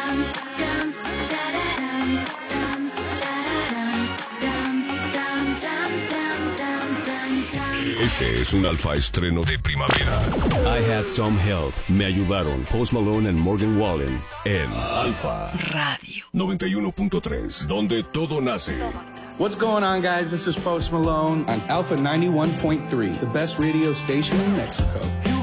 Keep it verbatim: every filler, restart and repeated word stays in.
Este es un Alfa estreno de primavera. I had some help. Me ayudaron Post Malone and Morgan Wallen en Alfa Radio noventa y uno punto tres, donde todo nace. What's going on, guys? This is Post Malone on Alpha ninety-one point three, the best radio station in Mexico.